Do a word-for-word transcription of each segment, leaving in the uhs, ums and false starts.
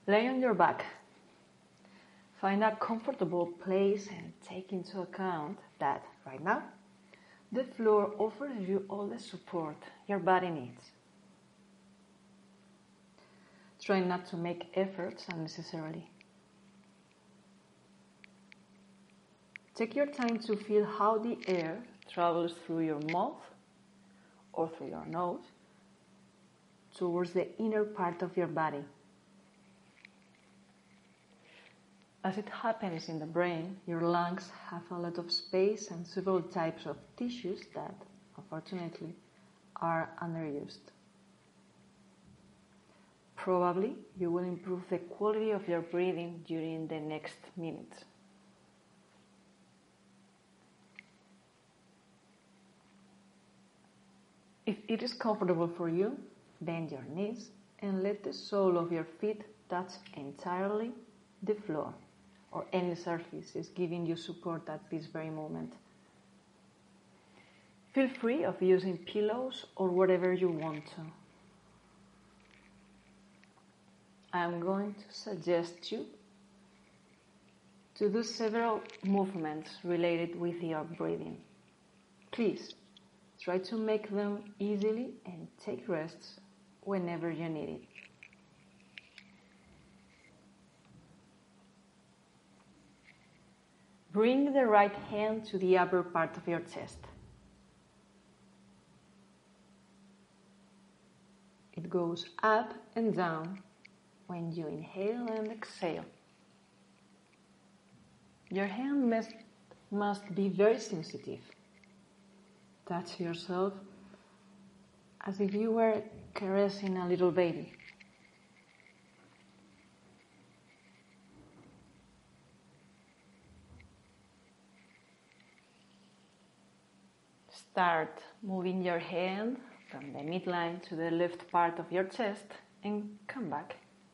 Lay on your back. Find a comfortable place and take into account that right now the floor offers you all the support your body needs. Try not to make efforts unnecessarily. Take your time to feel how the air travels through your mouth or through your nose towards the inner part of your body. As it happens in the brain, your lungs have a lot of space and several types of tissues that, unfortunately, are underused. Probably you will improve the quality of your breathing during the next minutes. If it is comfortable for you, bend your knees and let the sole of your feet touch entirely the floor or any surface is giving you support at this very moment. Feel free of using pillows or whatever you want to. I am going to suggest you to do several movements related with your breathing. Please try to make them easily and take rests whenever you need it. Bring the right hand to the upper part of your chest. It goes up and down when you inhale and exhale. Your hand must, must be very sensitive. Touch yourself as if you were caressing a little baby. Start moving your hand from the midline to the left part of your chest and come back.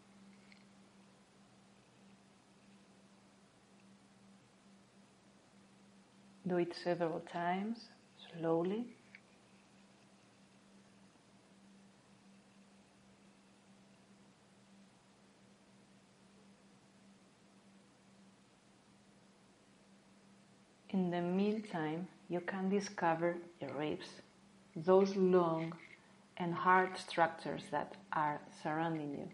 Do it several times, slowly. In the meantime, you can discover your ribs, those long and hard structures that are surrounding you.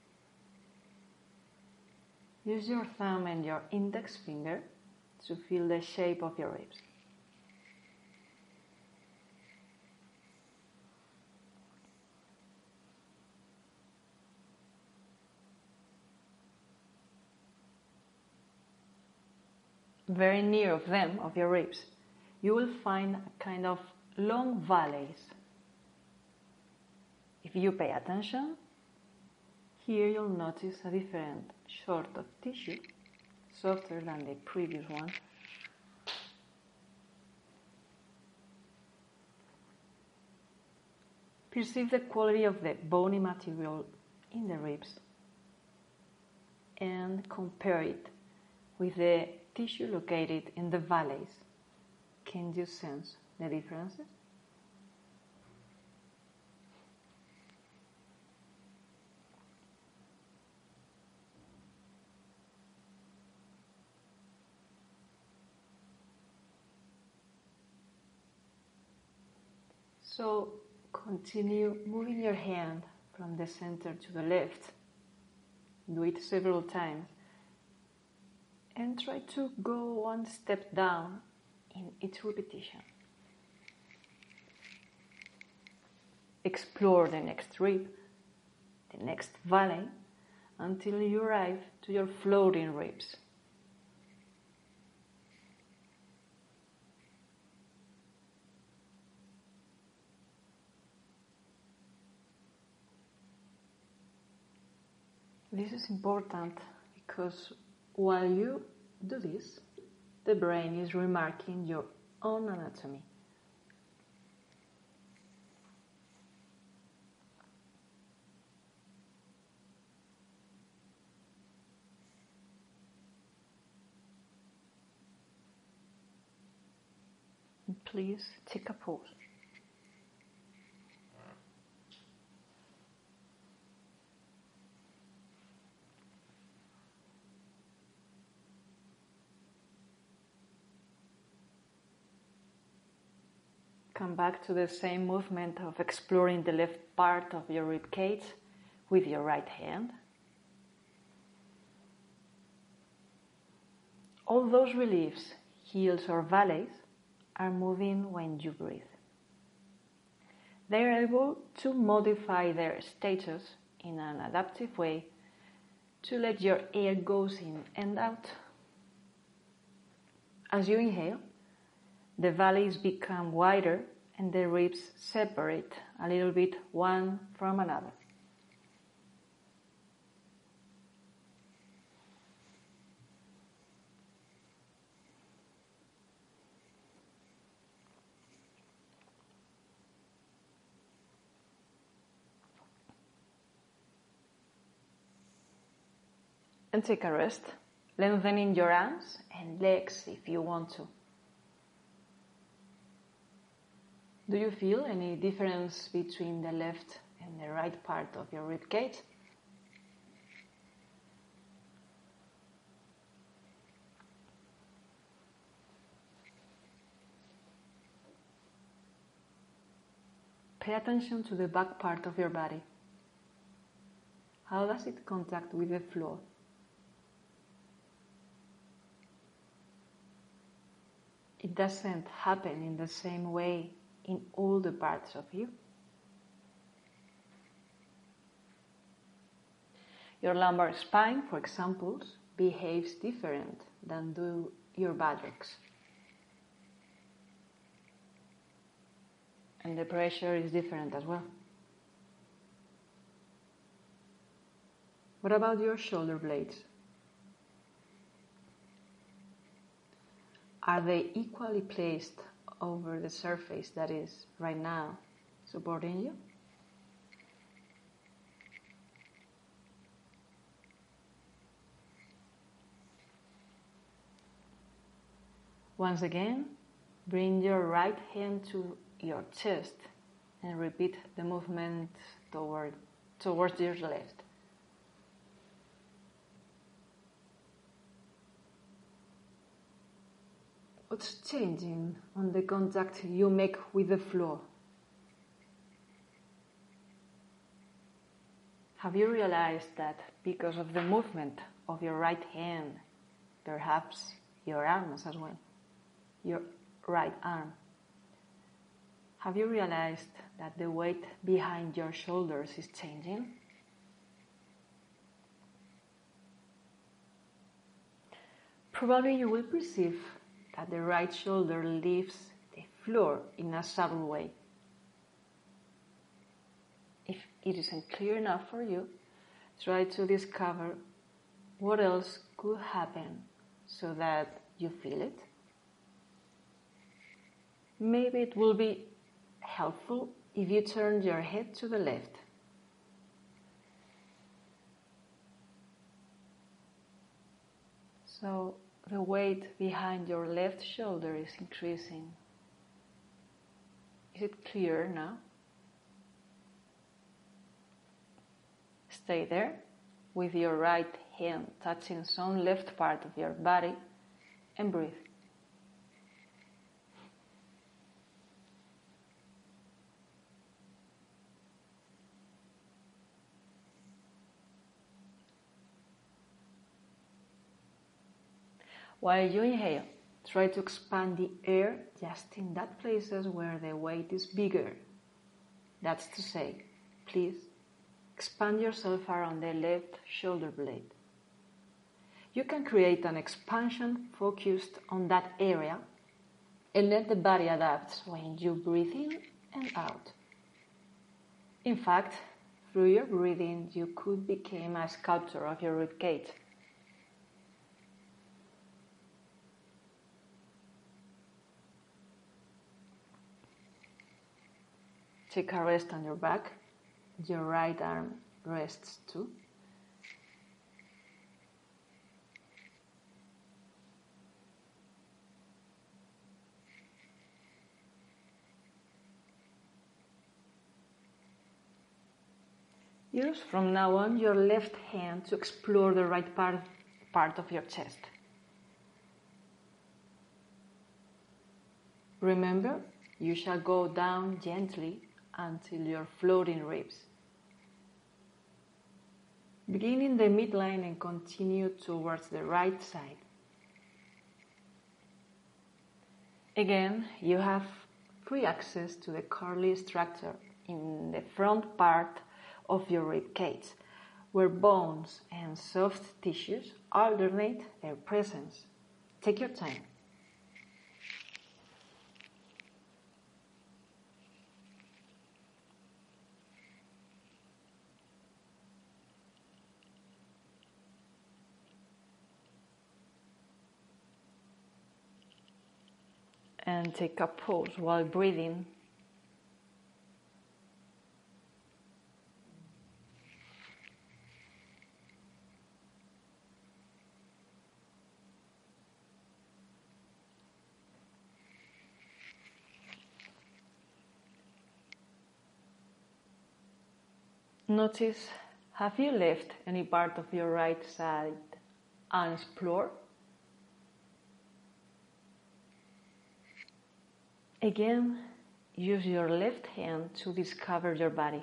Use your thumb and your index finger to feel the shape of your ribs. Very near of them, of your ribs, you will find a kind of long valleys. If you pay attention, here you'll notice a different sort of tissue, softer than the previous one. Perceive the quality of the bony material in the ribs and compare it with the tissue located in the valleys. Can you sense the differences? So continue moving your hand from the center to the left. Do it several times. And try to go one step down in each repetition. Explore the next rib, the next valley, until you arrive to your floating ribs. This is important because while you do this, the brain is remarking your own anatomy. Please take a pause. come back to the same movement of exploring the left part of your rib cage with your right hand. All those reliefs, hills or valleys, are moving when you breathe. They are able to modify their status in an adaptive way to let your air goes in and out. As you inhale, the valleys become wider and the ribs separate a little bit one from another. And take a rest, lengthening your arms and legs if you want to. Do you feel any difference between the left and the right part of your rib cage? Pay attention to the back part of your body. How does it contact with the floor? It doesn't happen in the same way in all the parts of you. Your lumbar spine, for example, behaves different than do your buttocks. And the pressure is different as well. What about your shoulder blades? Are they equally placed over the surface that is right now supporting you? Once again, bring your right hand to your chest and repeat the movement toward, towards your left. What's changing on the contact you make with the floor? Have you realized that because of the movement of your right hand, perhaps your arms as well, your right arm, have you realized that the weight behind your shoulders is changing? Probably you will perceive that the right shoulder leaves the floor in a subtle way. If it isn't clear enough for you, try to discover what else could happen so that you feel it. Maybe it will be helpful if you turn your head to the left. So the weight behind your left shoulder is increasing. Is it clear now? Stay there with your right hand touching some left part of your body and breathe. While you inhale, try to expand the air just in that places where the weight is bigger. That's to say, please expand yourself around the left shoulder blade. You can create an expansion focused on that area and let the body adapt when you breathe in and out. In fact, through your breathing, you could become a sculptor of your rib cage. Take a rest on your back. Your right arm rests too. Use from now on your left hand to explore the right part, part of your chest. Remember, you shall go down gently until your floating ribs. Begin in the midline and continue towards the right side. Again, you have free access to the curly structure in the front part of your rib cage, where bones and soft tissues alternate their presence. Take your time. And take a pause while breathing. Notice, have you left any part of your right side unexplored? Again, use your left hand to discover your body.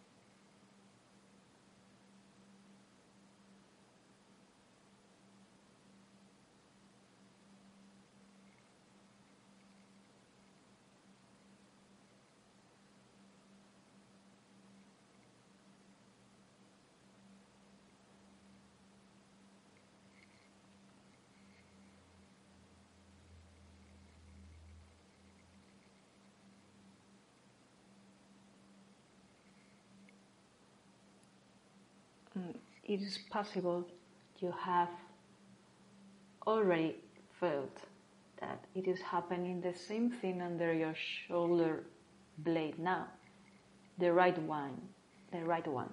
It is possible you have already felt that it is happening the same thing under your shoulder blade now, the right one, the right one.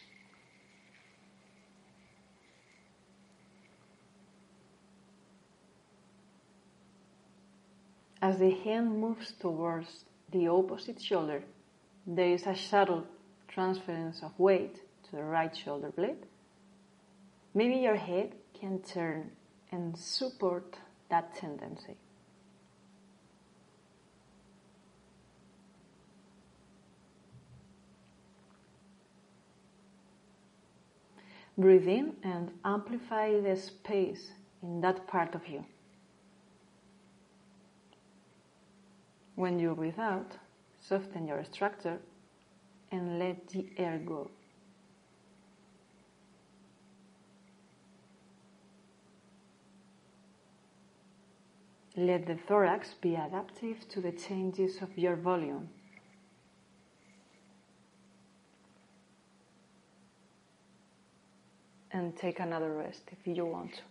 As the hand moves towards the opposite shoulder, there is a subtle transference of weight to the right shoulder blade. Maybe your head can turn and support that tendency. Breathe in and amplify the space in that part of you. When you breathe out, soften your structure and let the air go. Let the thorax be adaptive to the changes of your volume. And take another rest if you want to.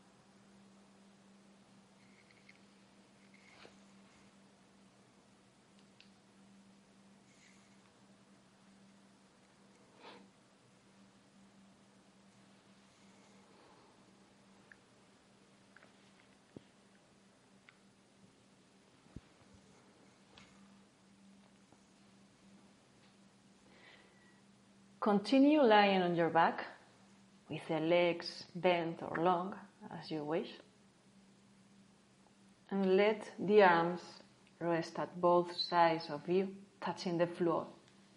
Continue lying on your back with the legs bent or long as you wish. And let the arms rest at both sides of you, touching the floor.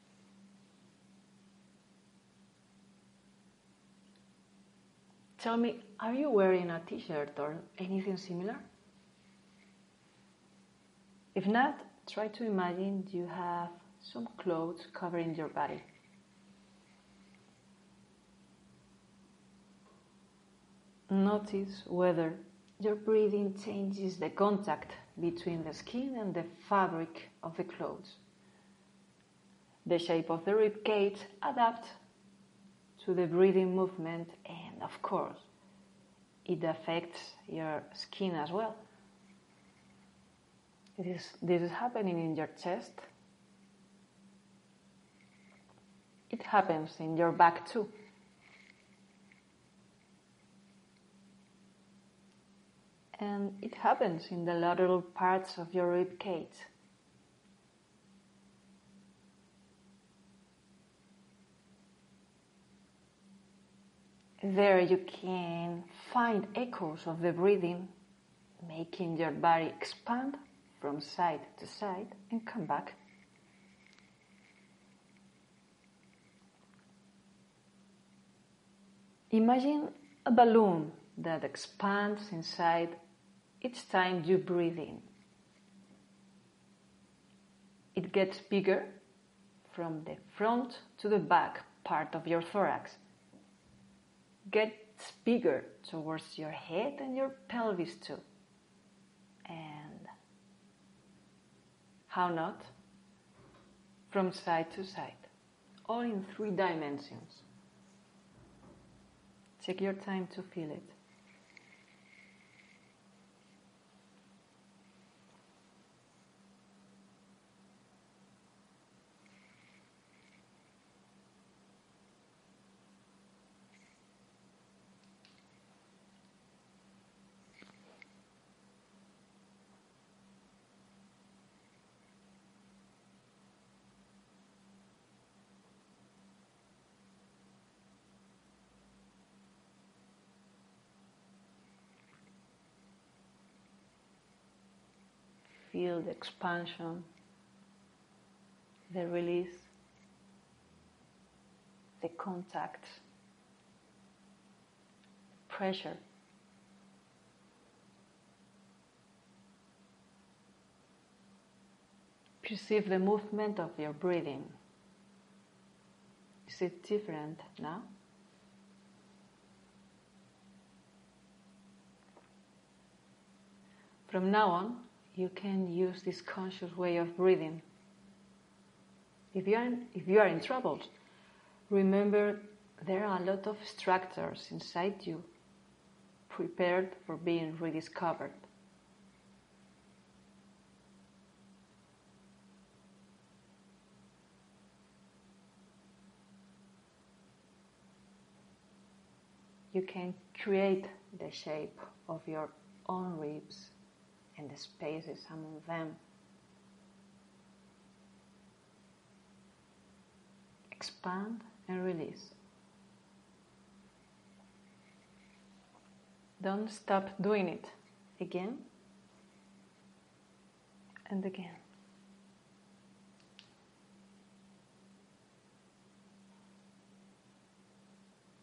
Tell me, are you wearing a t-shirt or anything similar? If not, try to imagine you have some clothes covering your body. Notice whether your breathing changes the contact between the skin and the fabric of the clothes. The shape of the rib cage adapts to the breathing movement, and of course, it affects your skin as well. It is, this is happening in your chest. It happens in your back too. And it happens in the lateral parts of your rib cage. There you can find echoes of the breathing, making your body expand from side to side and come back. Imagine a balloon that expands inside each time you breathe in. It gets bigger from the front to the back part of your thorax. Gets bigger towards your head and your pelvis too. And how not? From side to side, all in three dimensions. Take your time to feel it. Feel the expansion, the release, the contact, pressure. Perceive the movement of your breathing. Is it different now? From now on, you can use this conscious way of breathing. If you are in, if you are in trouble, remember there are a lot of structures inside you prepared for being rediscovered. You can create the shape of your own ribs and the spaces among them. Expand and release. Don't stop doing it again and again.